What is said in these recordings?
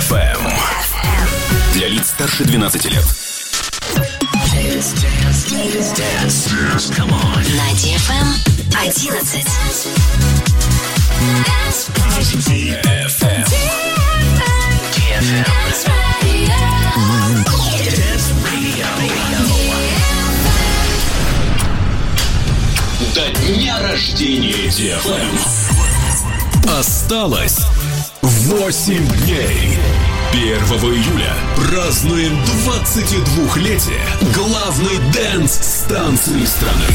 DFM. Для лиц старше 12 лет. На DFM 11. До дня рождения DFM осталось 8 дней. 1 июля празднуем 22-летие главной дэнс-станции страны.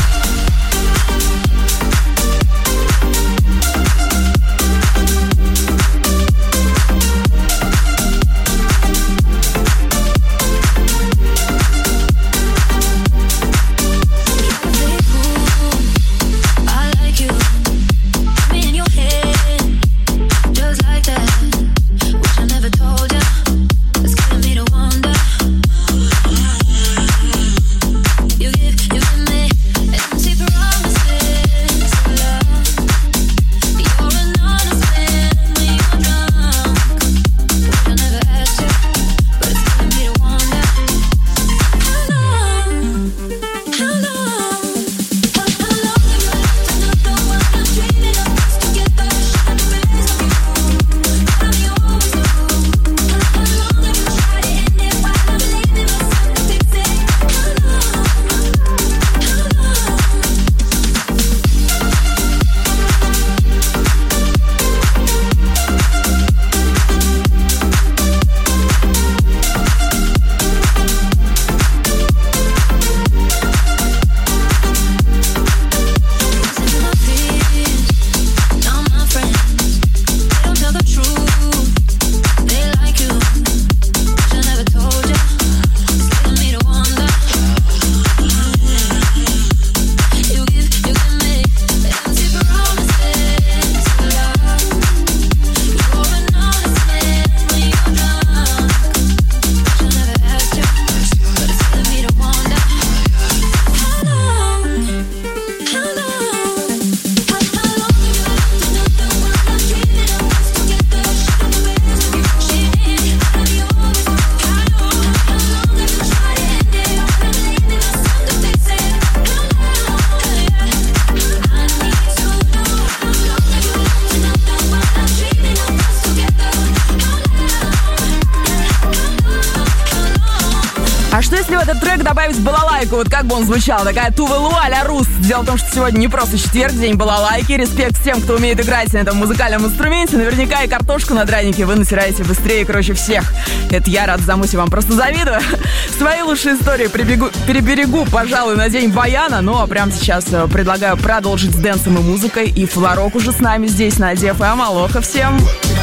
Добавить балалайку, вот как бы он звучал, такая Тувелу а-ля Рус. Дело в том, что сегодня не просто четверг, день балалайки. Респект всем, кто умеет играть на этом музыкальном инструменте. Наверняка и картошку на дранике вы натираете быстрее и круче всех. Это я, рад замусе, вам просто завидую. Свои лучшие истории переберегу, пожалуй, на день баяна. Ну а прямо сейчас предлагаю продолжить с дэнсом и музыкой. И Флорок уже с нами здесь на DFM. Алоха всем!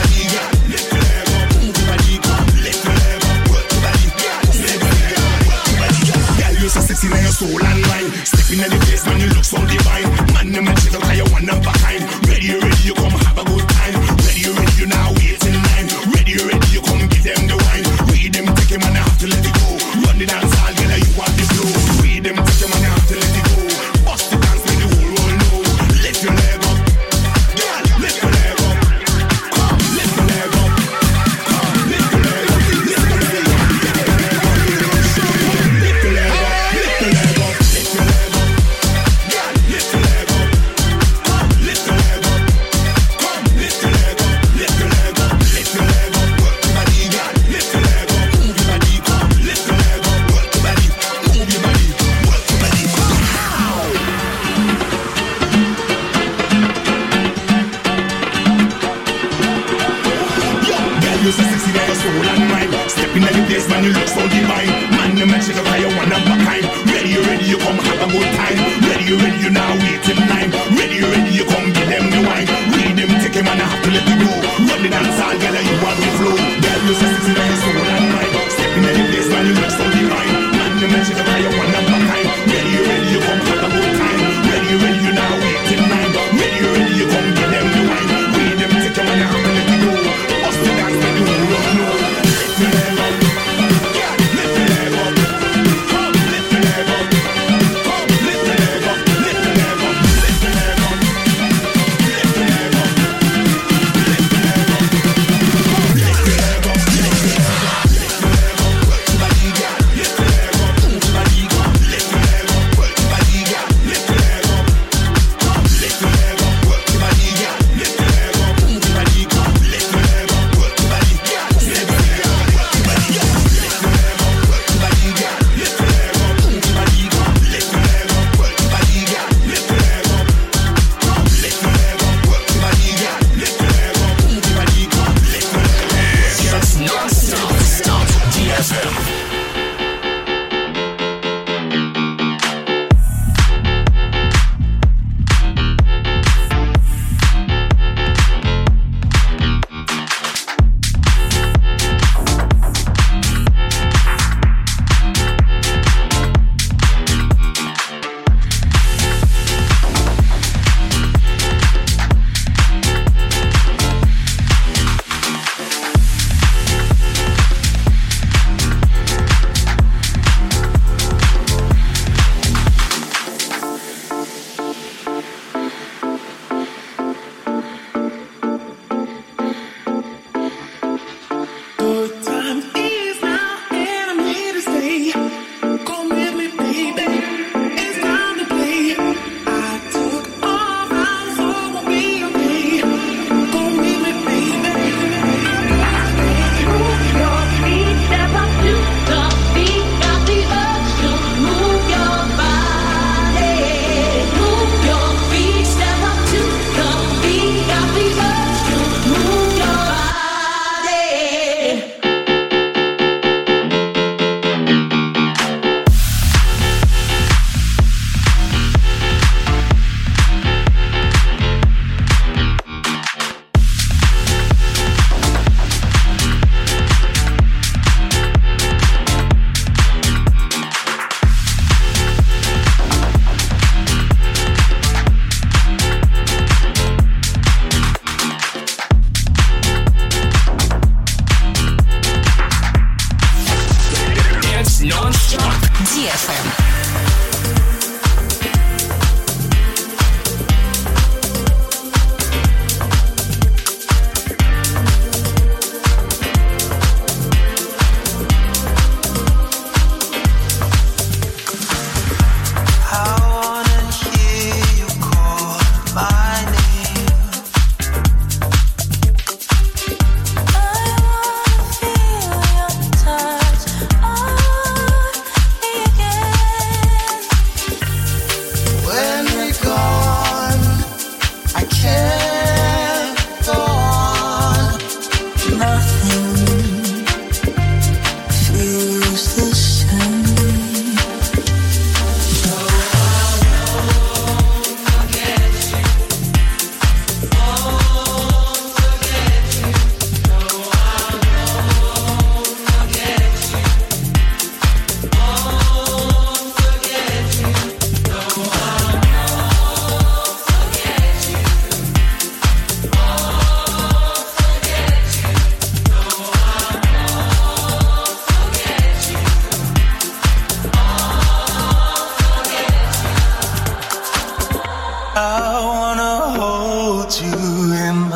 So sexy now your soul and mind. Stepping in the place, man, you look so divine. Man, you match it up, you one of a kind. Ready, you come have a good time. Ready, you now wait in line. Ready, you come give them the wine. Read them, take him and I have to let it go. Run the dance all, girl, you want the flow. Read them, take him and I have to let it go. Bust the dance, make the whole world know. Lift your leg up, girl, lift your leg up. Come, lift your leg up. Come, lift your leg up. Lift your leg up. Lift your leg up. Man, you look so divine. Man, you match it up, you one of a kind. Ready, you come have a good time. Ready, you now wait in line. Ready, you come give them the wine. Read them, take him and I have to let it go. Run the dance all, girl, you want the flow. Girl, you say sexy, now soul and mind. Stepping in the place, man, you look so divine. Man, you match it up, you one of a kind. Ready, you come have a good time. Ready, you now wait in line. Ready, you come give them the wine. Read them, take him and I have to let it go. Bust the dance, man, you won't know. Lift your leg up. Lift your leg up.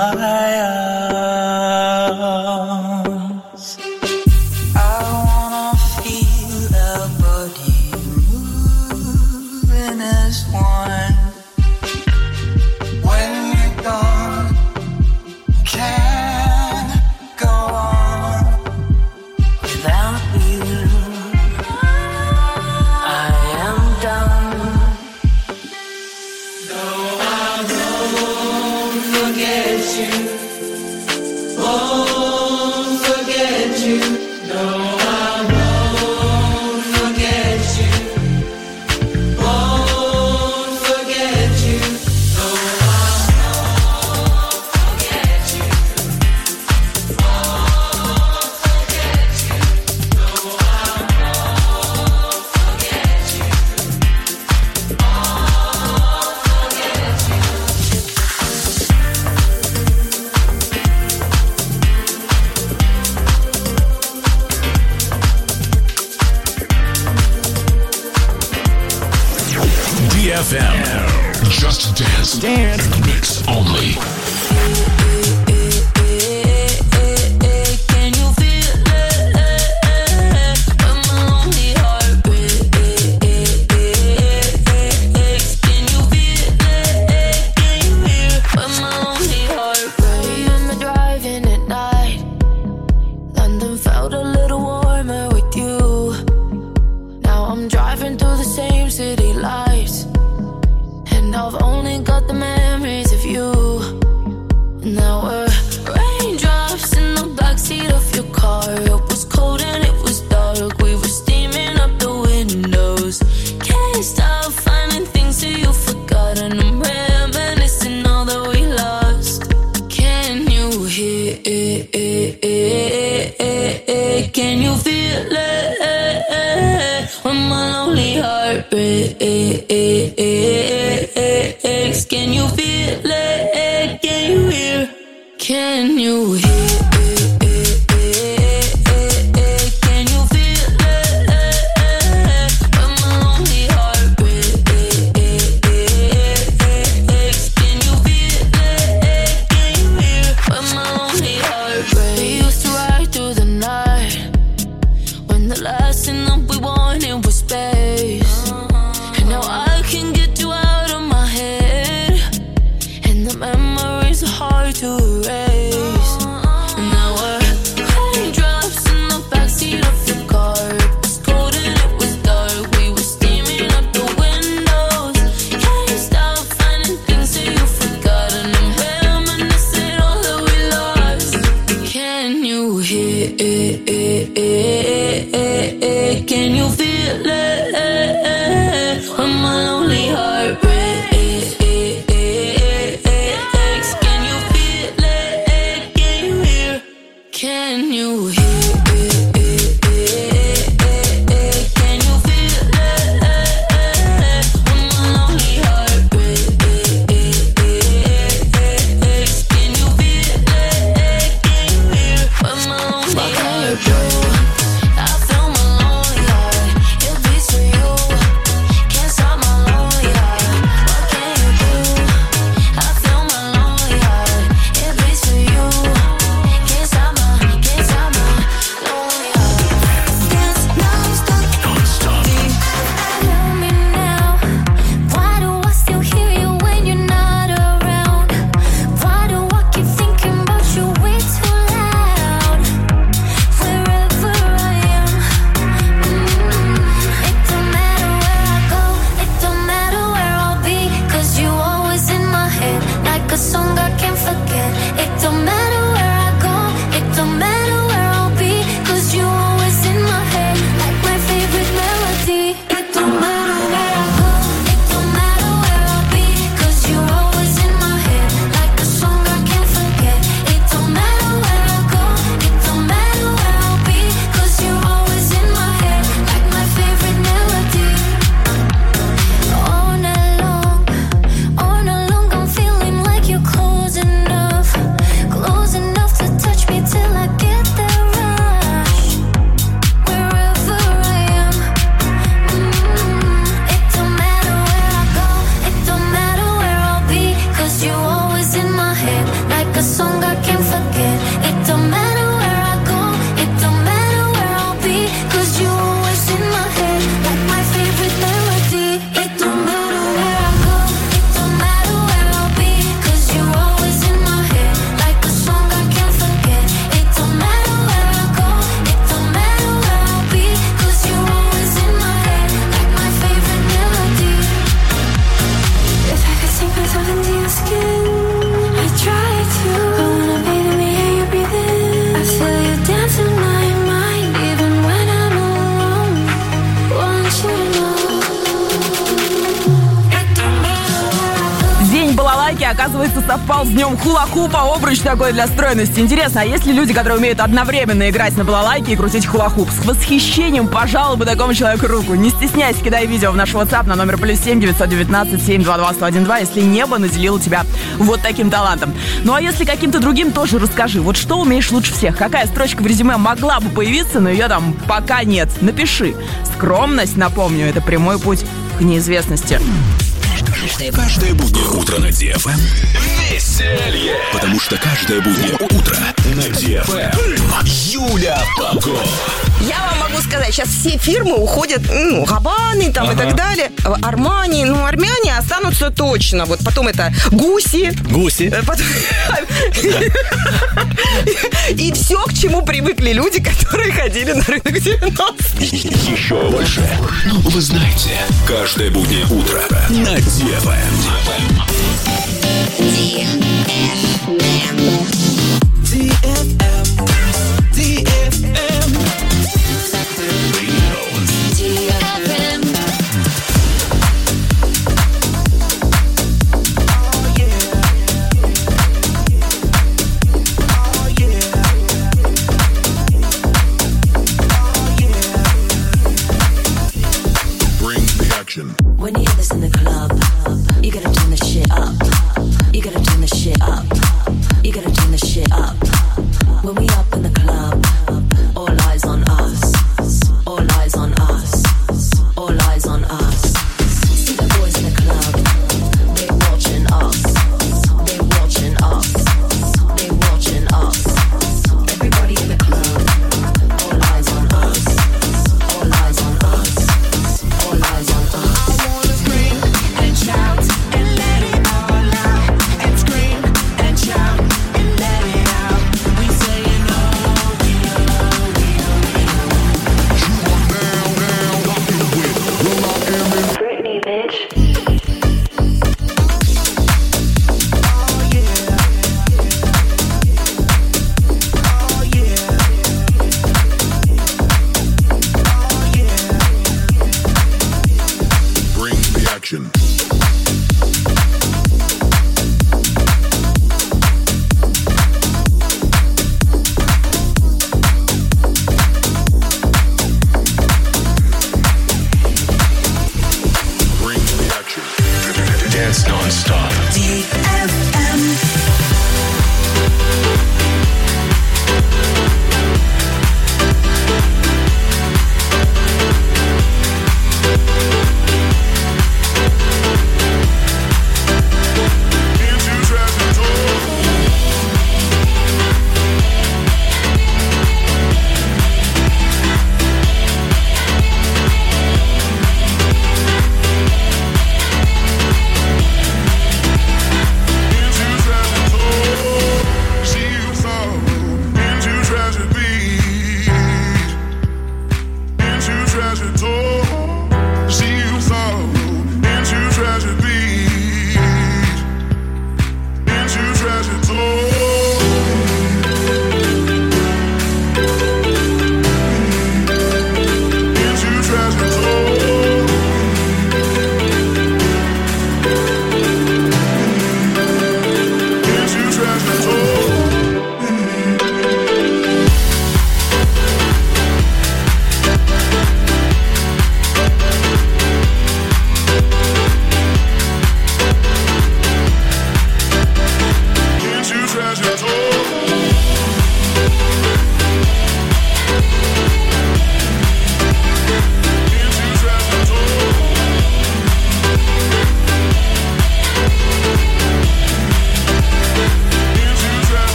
arms. I wanna feel our body moving as one. When you're gone, can't go on without you. I am done. No, I won't forget you. Won't forget you. No, I won't forget you. Won't forget you. No, I won't forget you. Won't forget you. No, I won't forget you. DFM. Just Dance. Mix only. Can you feel it? When my lonely heart breaks. Can you feel it? Can you hear? When my lonely heart breaks. Remember driving at night. London felt a little warmer with you. Now I'm driving through the same city lights, and I've only got the memories of you. Now we're raindrops in the backseat of your car. It was cold and it was dark. We were steaming up the windows. Can't stop finding things that you forgot, and I'm reminiscing all that we lost. Can you hear it? Can you feel it? When my lonely heart breaks. Can you feel it? Can you hear? Can you hear? Can you feel it? When my lonely heart breaks. Can you feel it? Can you hear? When my lonely heart breaks. We used to ride through the night, when the last thing that we wanted was space. And now I can get you out of my head, and the memories are hard to erase. And now we're raindrops in the backseat of your car. It was cold and it was dark. We were steaming up the windows. Can't stop finding things that you forgot, and I'm reminiscing all that we lost. Can you hear it? Can you feel it? When my lonely heart breaks. Can you feel a song I can't forget. It don't matter where I go, it don't matter where I'll be, 'cause you're always in my head, like my favorite melody. It don't matter where I go, it don't matter where I'll be, 'cause you're always in my head, like a song I can't forget. It don't matter where I go, it don't matter where I'll be, 'cause you're always in my head, like my favorite melody. If I could sink myself into your skin, I try to. I wanna be the me and you breathe in. I feel you dance in my mind, even when I'm alone. Want you to know. It don't matter where I go. День балалайки, оказывается, совпал с днем хула-хупа. Обруч такой для стройности. Интересно, а есть ли люди, которые умеют одновременно играть на балалайке и крутить хула-хуп? С восхищением пожал бы такому человеку руку. Не стесняйся, кидай видео в наш WhatsApp на номер +7 919 722 1012, если небо наделило тебя вот таким талантом. Ну а если каким-то другим, тоже расскажи. Вот что умеешь лучше всех? Какая строчка в резюме могла бы появиться, но ее там пока нет? Напиши. Скромность, напомню, это прямой путь к неизвестности. Каждое буднее утро на DFM веселье. Потому что каждое буднее утро на DFM Юля Павко. Я вам могу сказать, сейчас все фирмы уходят, Габбаны там и так далее, Армани, армяне останутся точно. Вот потом это Гуси. Потом... И все, к чему привыкли люди, которые ходили на рынок 90-х. Еще больше. Вы знаете, каждое буднее утро на DFM. When you hear this in the club, you gotta turn the shit up. You gotta turn the shit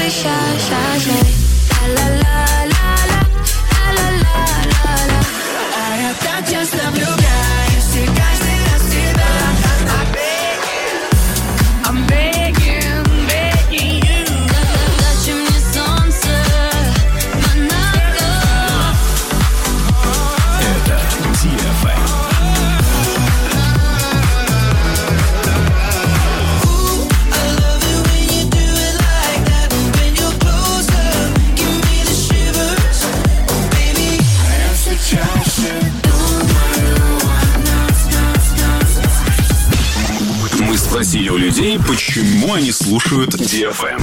Спросили у людей, почему они слушают DFM.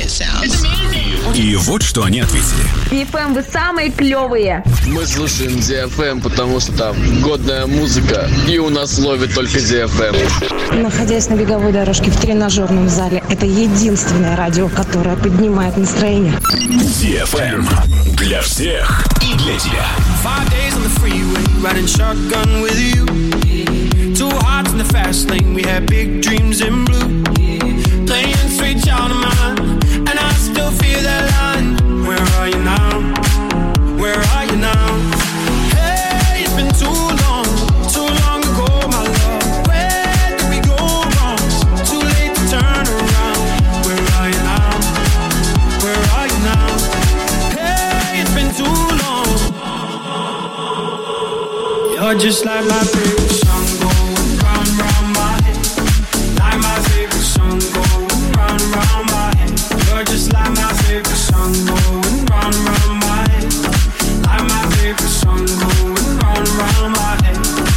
И вот что они ответили. DFM, вы самые клевые. Мы слушаем DFM, потому что там годная музыка, и у нас ловит только DFM. Находясь на беговой дорожке в тренажерном зале, это единственное радио, которое поднимает настроение. DFM. Для всех и для тебя. 5 days on the freeway, riding shotgun with you. 2 hearts in the fast lane, we had big dreams in blue. Playing sweet child of mine, and I still feel that line. Where are you now? Where are you now? Hey, it's been too long ago, my love. Where did we go wrong? Too late to turn around. Where are you now? Where are you now? Hey, it's been too long. You're just like my favorite song going round, round my head. Like my favorite song going round, round my head. You're just like my favorite song going round, round my head. Like my favorite song going round, round my head.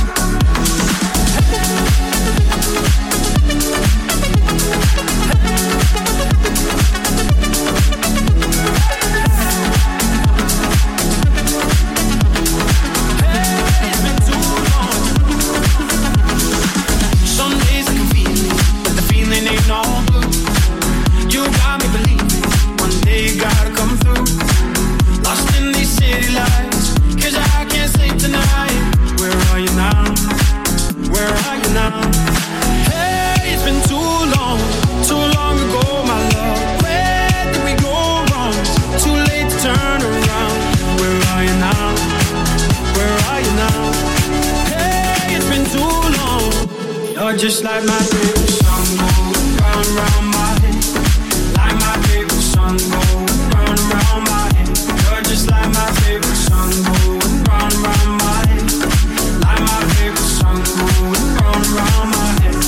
Just like my favorite song going round, round my head. Like my favorite song going round, round my head. You're just like my favorite song going round, round my head. Like my favorite song going round, round my head.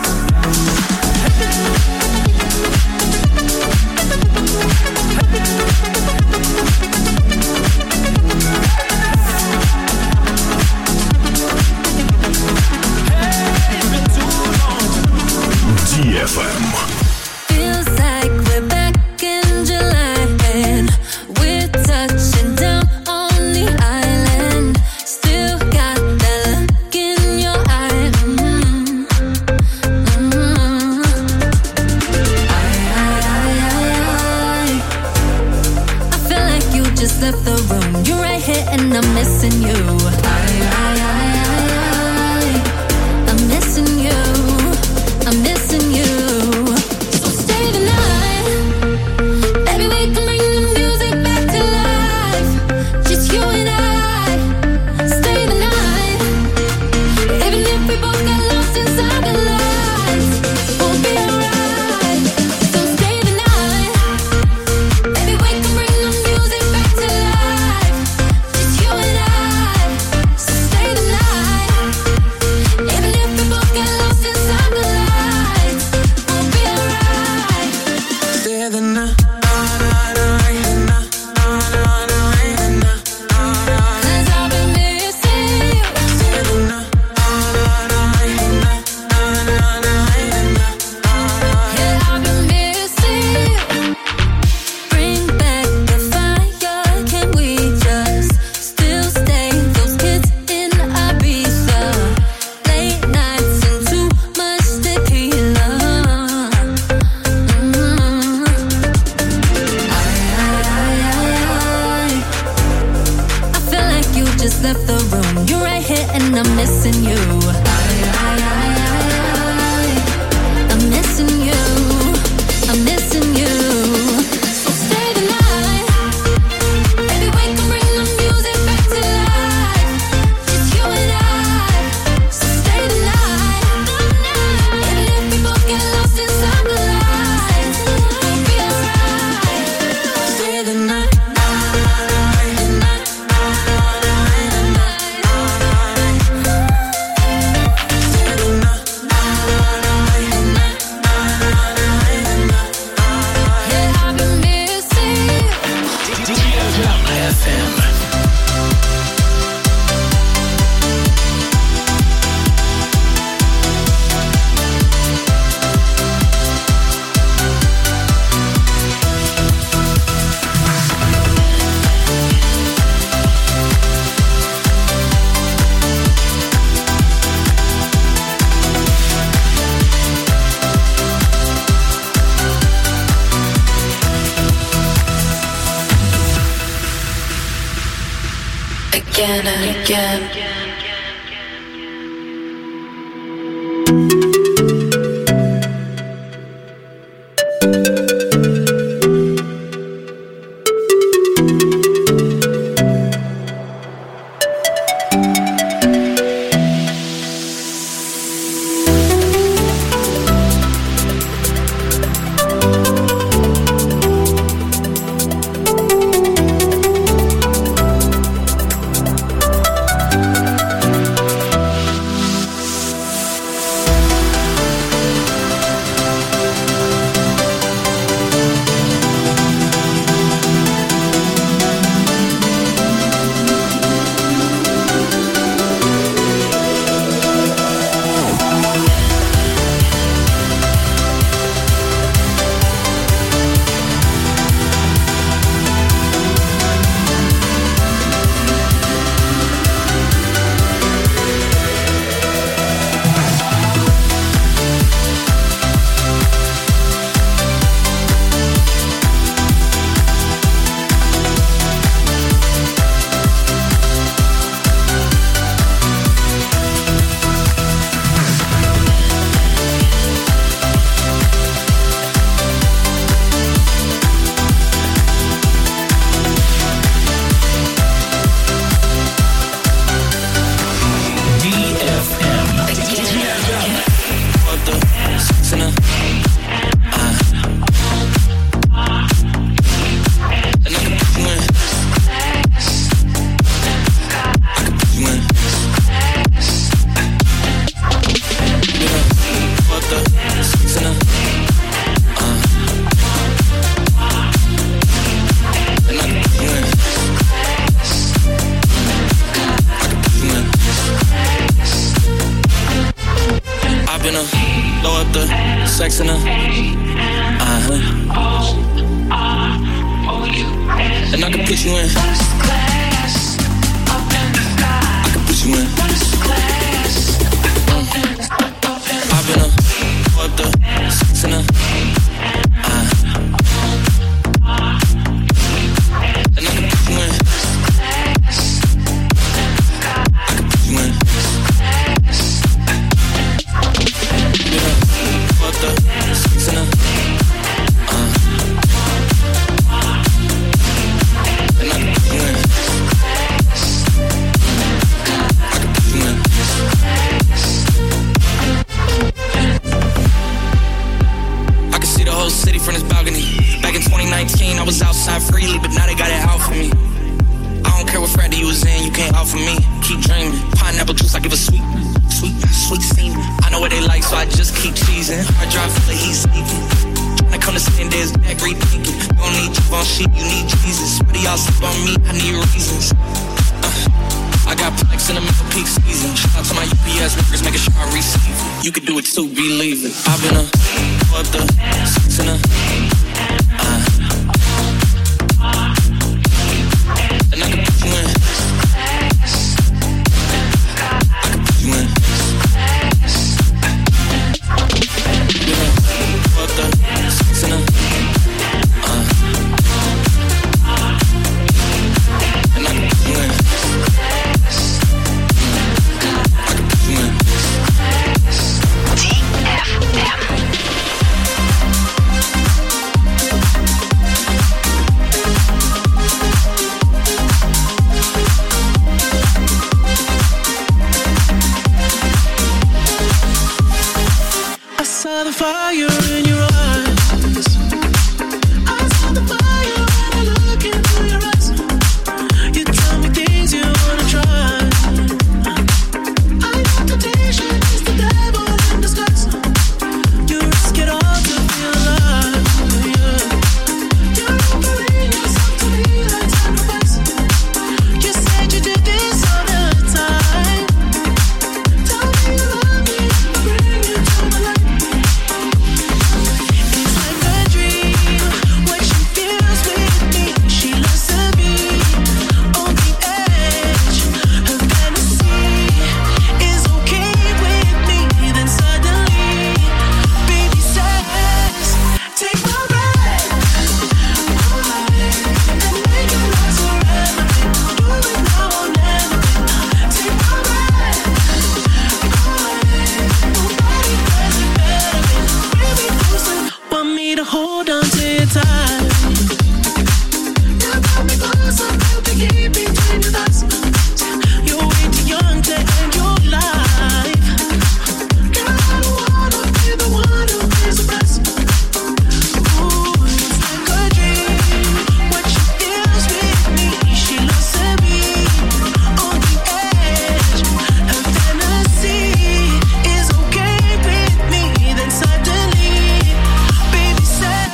DFM. Feels like we're back in July and we're touching down on the island. Still got that look in your eye. I feel like you just left the room. You're right here and I'm missing you. I'm missing you. I'm missing you. So stay the night. Maybe we can bring the music back to life. Just you and I. Stay the night. Even if we both got lost inside the lights, we'll be alright. So stay the night. Maybe we can bring the music back to life. Just you and I. again and again. sex in her. And I can put you in. I can put you in. I've been up the sex in her. And I can put you in. I can put you in. The sex in her. And I can put you in. I can put you in. I can see the whole city from this balcony. Back in 2019, I was outside freely, but now they got it out for me. I don't care what Friday you was in, you can't offer me. Keep dreaming. Pineapple juice, I give a sweet semen. I know what they like, so I just keep cheesing. I drive for the heat sleeping. Tryna come to stand there's that great thinking. You don't need your phone sheet, you need Jesus. Whether y'all sleep on me, I need reasons. I got plex in the middle peak season. Shout out to my UPS workers, making sure I receive it. You can do it too, believe it. I've been up the sex in her. And I can put you in. I can put you in. The sex in her. And I can put you in. I can put you in. I saw the fire in your eyes. I saw the fire when I look into your eyes. You tell me things you wanna try. I know temptation is the devil in disguise. You risk it all to feel alive. You're offering yourself to me like sacrifice. You said you did this all the time. Tell me you love me, bring it to my life. to hold on to your time. You got me close, I feel the heat between your thighs. You're way too young to end your life. Girl, I don't wanna be the one who pays the price. Ooh, it's like a dream. What she feels with me, she loves to be on the edge. Her fantasy is okay with me. Then suddenly, baby said,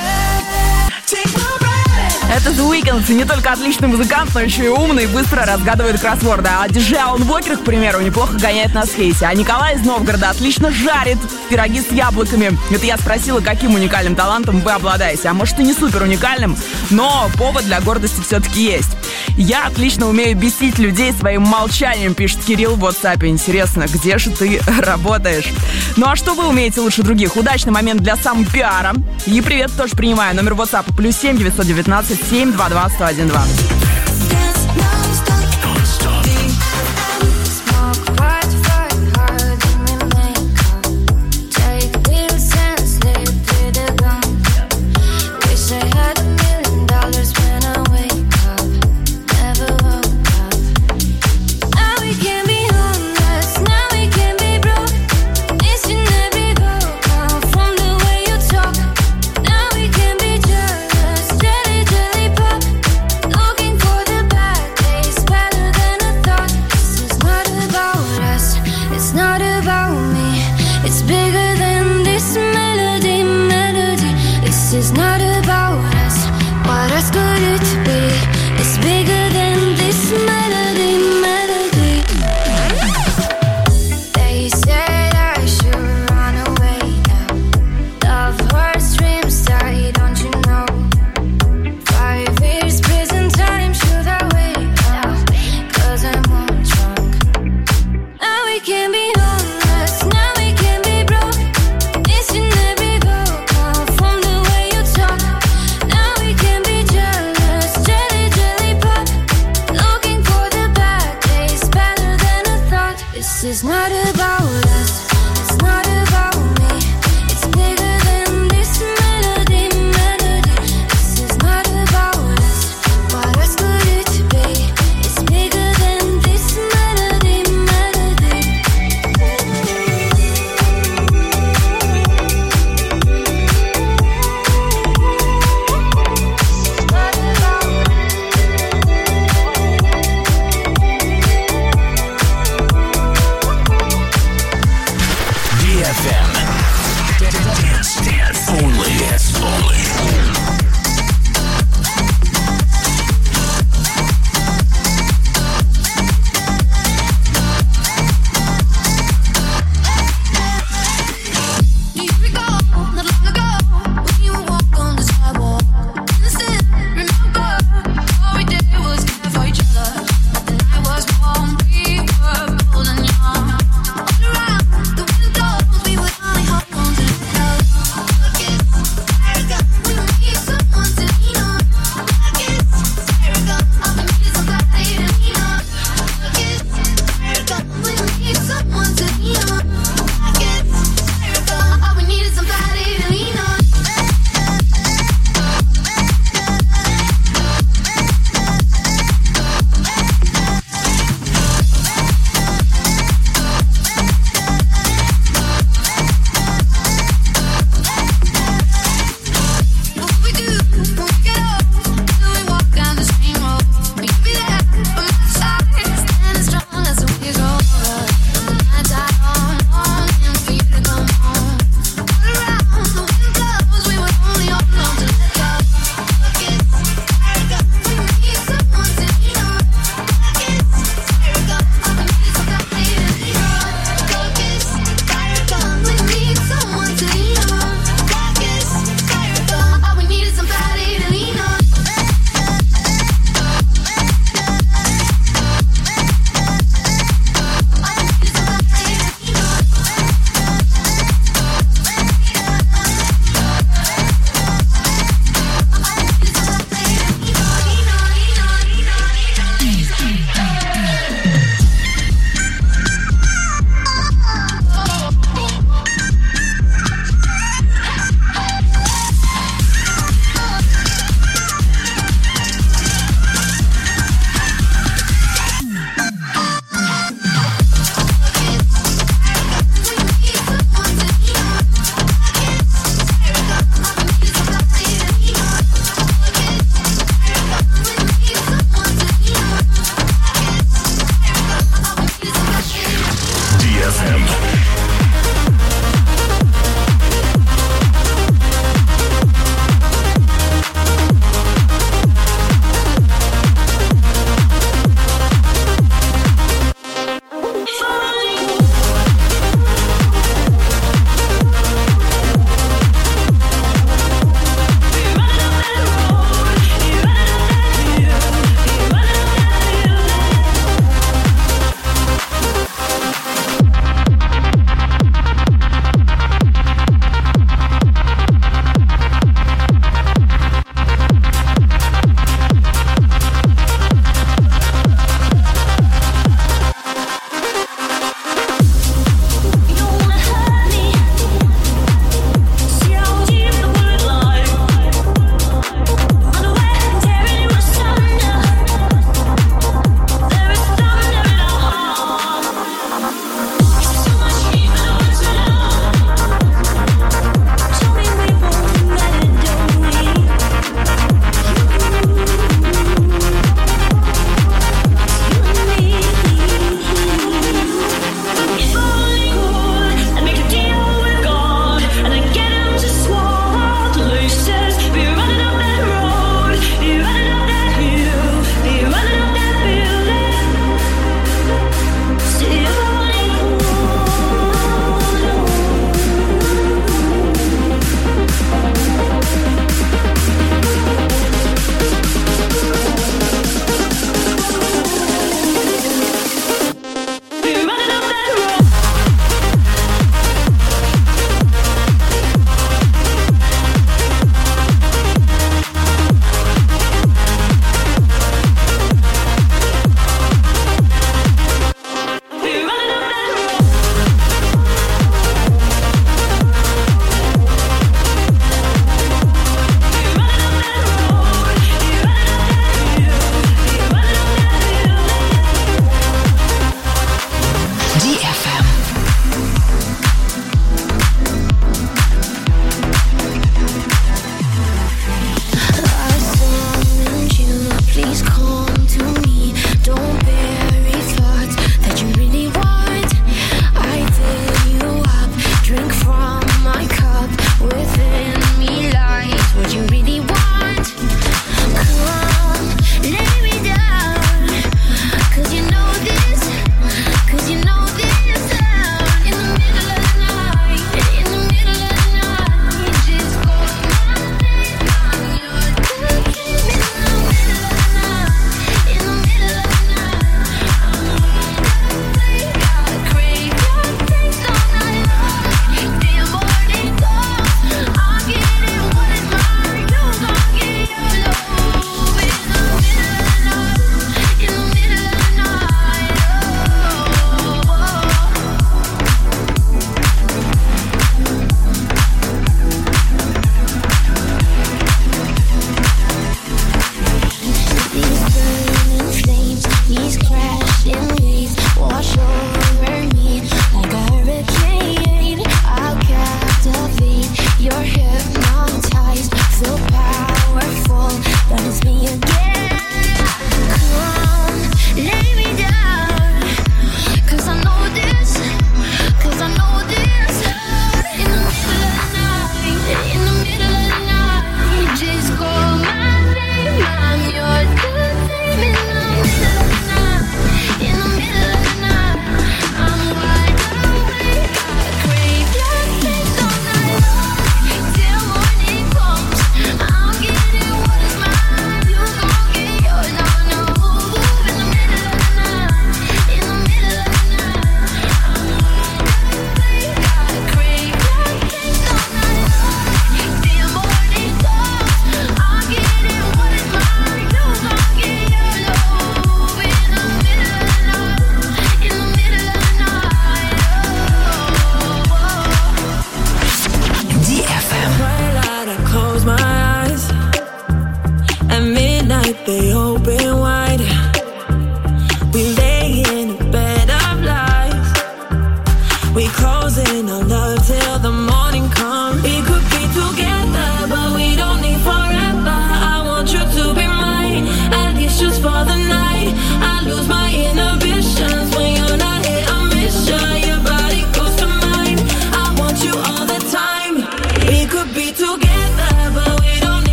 take my breath. Это The Weeknd, не только отличный музыкант, но еще и умный, быстро разгадывает кроссворды. А диджей Алан Вокер, к примеру, неплохо гоняет на скейте. А Николай из Новгорода отлично жарит пироги с яблоками. Это я спросила, каким уникальным талантом вы обладаете. А может и не супер уникальным, но повод для гордости все-таки есть. Я отлично умею бесить людей своим молчанием, пишет Кирилл в WhatsApp. Интересно, где же ты работаешь? Ну а что вы умеете лучше других? Удачный момент для самопиара. И привет тоже принимаю. Номер WhatsApp +7 919 722 1012. Jealous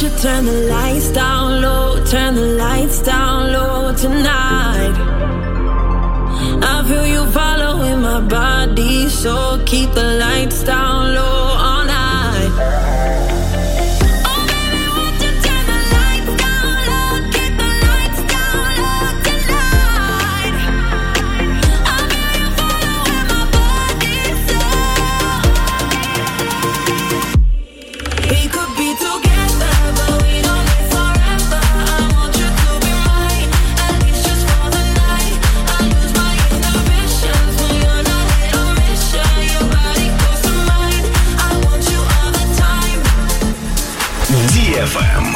you turn the lights down low, turn the lights down low tonight. I feel you following my body, so keep the lights down low all night. DFM.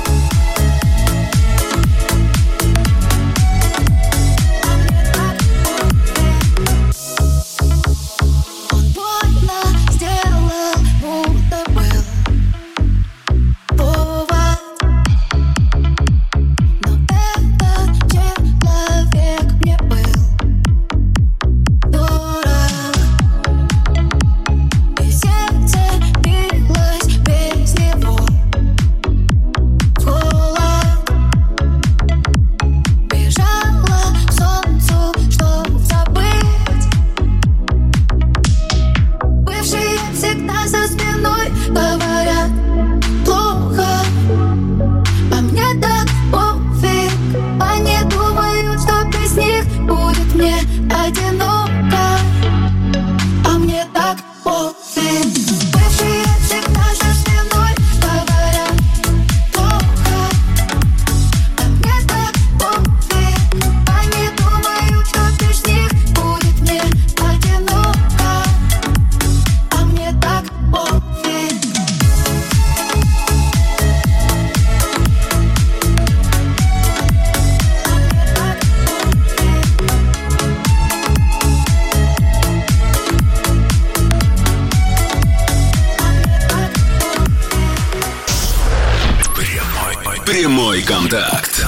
Прямой контакт.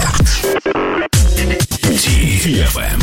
DFM.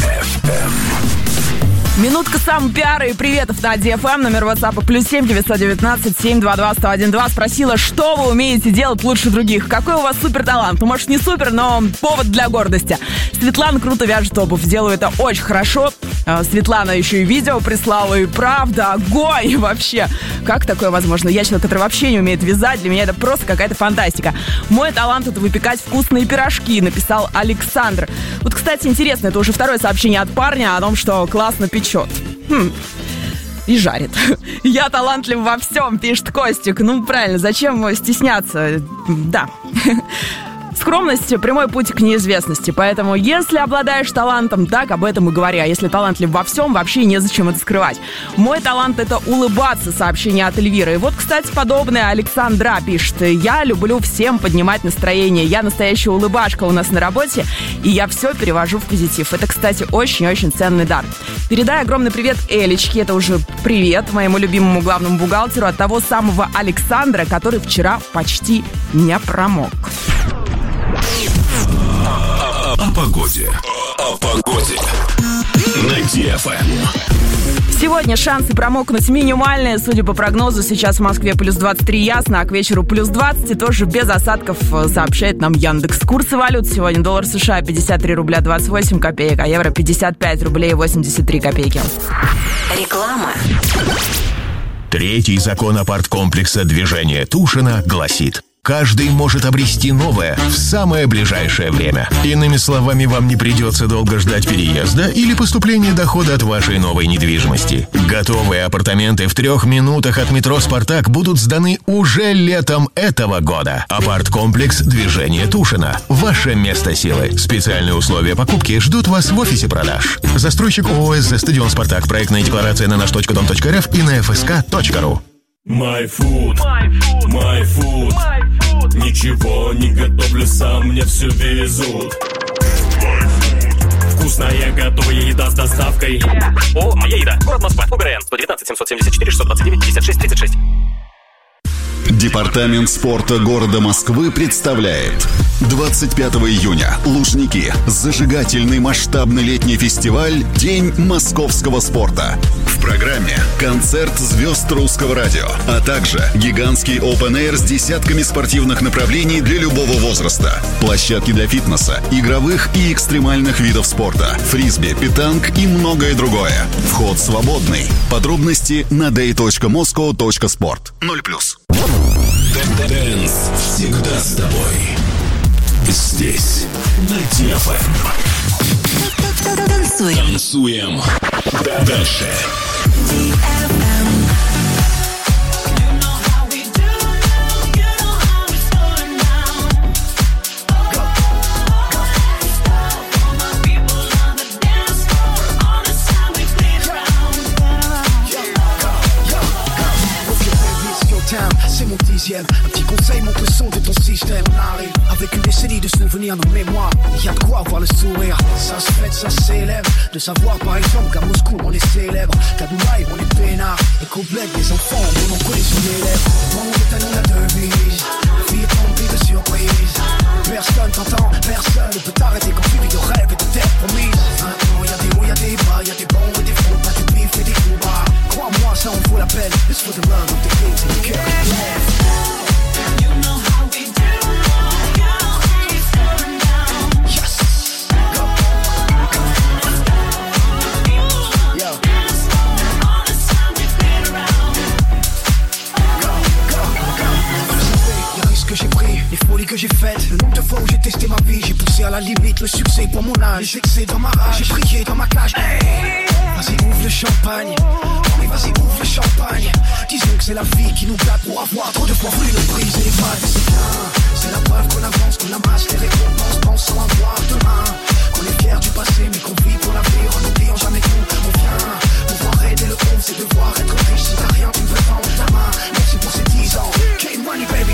Минутка самопиара и приветов на DFM. Номер WhatsApp +7 919 722 1012. Спросила, что вы умеете делать лучше других. Какой у вас супер талант? Ну, может, не супер, но повод для гордости. Светлана круто вяжет обувь. Делаю это очень хорошо. Светлана еще и видео прислала. И правда, огонь вообще. Как такое возможно? Я человек, который вообще не умеет вязать. Для меня это просто какая-то фантастика. Мой талант — это выпекать вкусные пирожки, написал Александр. Вот, кстати, интересно, это уже второе сообщение от парня о том, что классно печет. И жарит. Я талантлив во всем, пишет Костик. Ну, правильно, зачем стесняться? Да. Скромность — прямой путь к неизвестности. Поэтому, если обладаешь талантом, так об этом и говори. А если талантлив во всем, вообще незачем это скрывать. Мой талант — это улыбаться, сообщение от Эльвиры. И вот, кстати, подобное Александра пишет. Я люблю всем поднимать настроение. Я настоящая улыбашка у нас на работе, и я все перевожу в позитив. Это, кстати, очень-очень ценный дар. Передай огромный привет Элечке. Это уже привет моему любимому главному бухгалтеру от того самого Александра, который вчера почти не промок. О погоде. На DFM. Сегодня шансы промокнуть минимальные. Судя по прогнозу, сейчас в Москве +23 ясно, а к вечеру +20. И тоже без осадков, сообщает нам Яндекс. Курсы валют сегодня: доллар США 53 рубля 28 копеек, а евро 55 рублей 83 копейки. Реклама. Третий закон апарт-комплекса движения Тушина гласит: каждый может обрести новое в самое ближайшее время. Иными словами, вам не придется долго ждать переезда или поступления дохода от вашей новой недвижимости. Готовые апартаменты в 3 минутах от метро «Спартак» будут сданы уже летом этого года. Апарт-комплекс движения Тушина. Ваше место силы. Специальные условия покупки ждут вас в офисе продаж. Застройщик ООС «Стадион Спартак». Проектная декларация на наш.дом.рф и на fsk.ru. My food, my food. Ничего не готовлю сам, мне все везут. Вкусная готовая еда с доставкой. О, моя еда. Город Москва. УГРН. 119 774 629 56 36. Департамент спорта города Москвы представляет 25 июня Лужники. Зажигательный масштабный летний фестиваль «День московского спорта». В программе концерт звезд русского радио, а также гигантский open-air с десятками спортивных направлений для любого возраста. Площадки для фитнеса, игровых и экстремальных видов спорта, фрисби, петанг и многое другое. Вход свободный. Подробности на day.moscow.sport. 0+. Дэнс всегда с тобой. Здесь, на DFM. Танцуем. Дальше. C'est mon 10e, un petit conseil, monte le son de ton système. On arrive avec une décennie de souvenirs dans mémoire. Y a de quoi avoir le sourire, ça se fête, ça s'élève. De savoir par exemple qu'à Moscou on est célèbre, qu'à Dubaï on est peinard, et qu'au bled des enfants on en connaît sur les lèvres. Mon est à nous la devise, la vie est remplie de surprises. Personne t'entend, personne ne peut t'arrêter quand tu vis de rêves et de terres promises. Maintenant y'a des hauts, y'a des bas, y'a des bons et des faux, pas du bif et des combats. Crois-moi, ça en vaut la peine. It's for the love of the kids and the care. You know how we do. You know how it's going down. Yes. Go. Yo. All the time we played around. Go, go, go. Vous savez, les risques que j'ai pris, les folies que j'ai faites, le nombre de fois où j'ai testé ma vie, j'ai poussé à la limite le succès pour mon âge, les excès dans ma rage, j'ai prié dans ma cage. Hey. Vas-y, ouvre le champagne. Mais vas-y, ouvre le champagne. Disons que c'est la vie qui nous gâte pour avoir trop de fois voulu nous briser les pattes. C'est bien, c'est la preuve qu'on avance, qu'on amasse les récompenses, pensant avoir demain. Qu'on est fiers du passé, mais qu'on vit pour l'avenir en n'oubliant jamais tout. On vient, pouvoir aider le monde, c'est devoir être riche. Si t'as rien, tu peux tendre la main. Merci pour ces 10 ans. K Money, baby.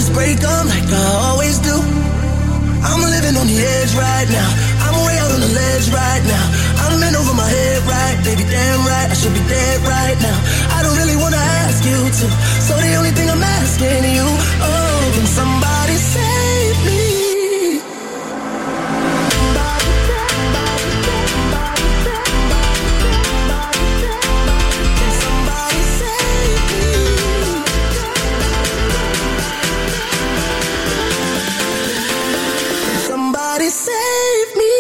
break them like I always do. I'm living on the edge right now. I'm way out on the ledge right now. I'm in over my head right, baby, damn right. I should be dead right now. I don't really wanna ask you to, so the only thing I'm asking you, oh, can somebody save me? Save me.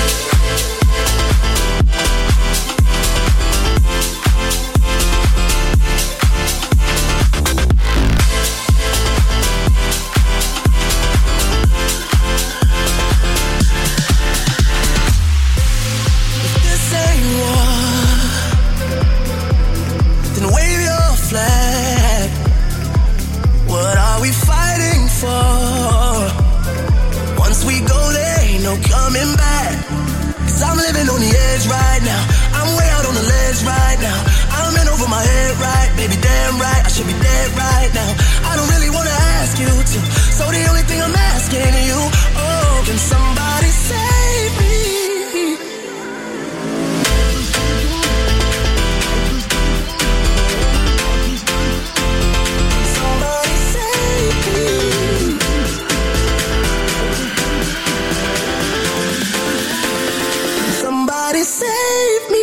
If this ain't war, then wave your flag. What are we fighting for? Once we go there, ain't no coming back. 'Cause I'm living on the edge right now. I'm way out on the ledge right now. I'm in over my head right, baby, damn right. I should be dead right now. I don't really wanna ask you to, so the only thing I'm asking you, oh, can somebody save me? Somebody save me. Somebody save me.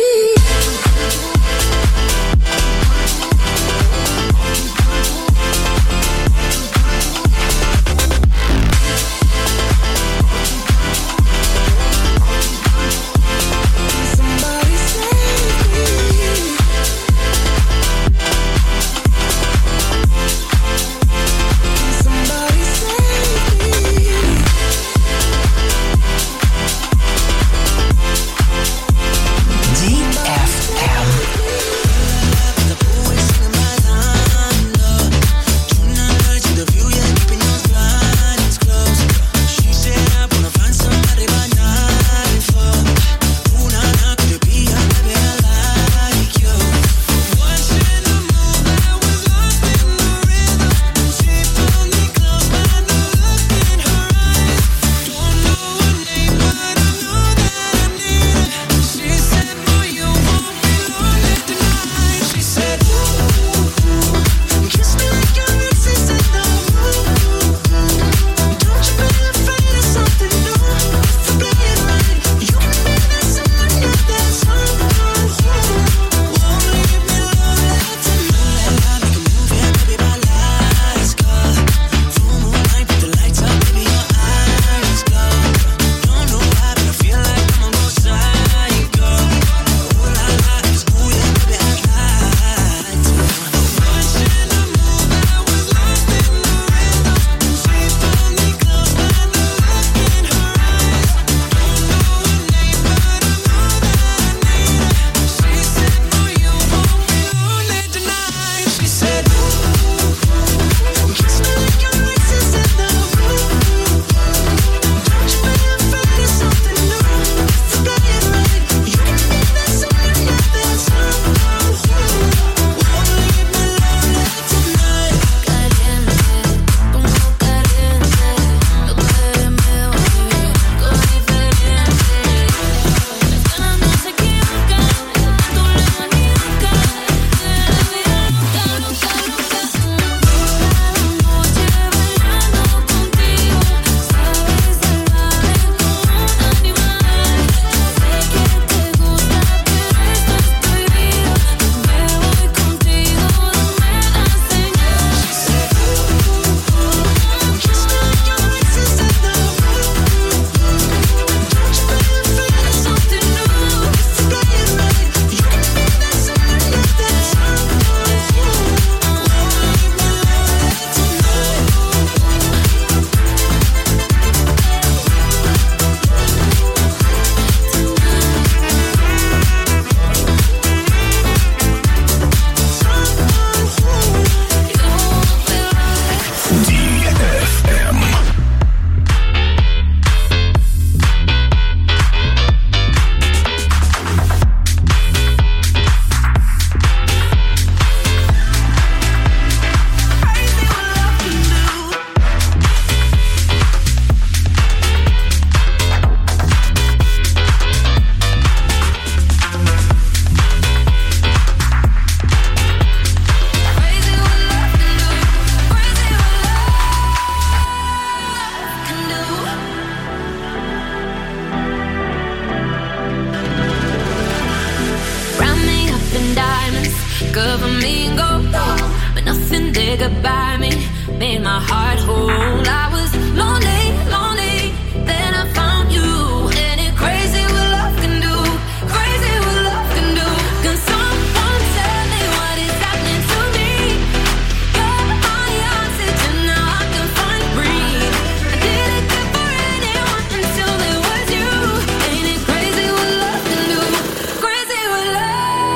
say goodbye, made my heart whole. I was lonely, lonely, then I found you. And it crazy what love can do, crazy what love can do. Can someone tell me what is happening to me? You're my oxygen, now I can finally breathe. I didn't care for anyone until it was you. Ain't it crazy what love can do, crazy what love.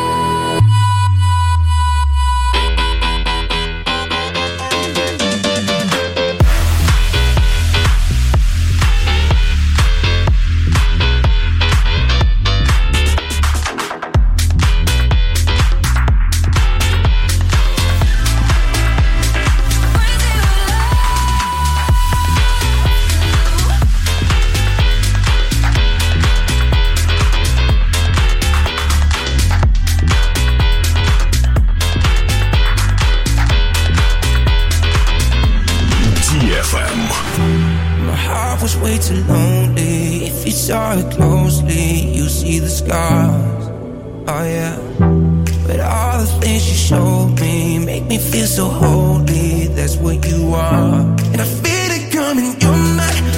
My heart was way too lonely. If you saw it closely, you see the scars. Oh yeah. But all the things you showed me make me feel so holy. That's what you are. And I feel it coming. You're my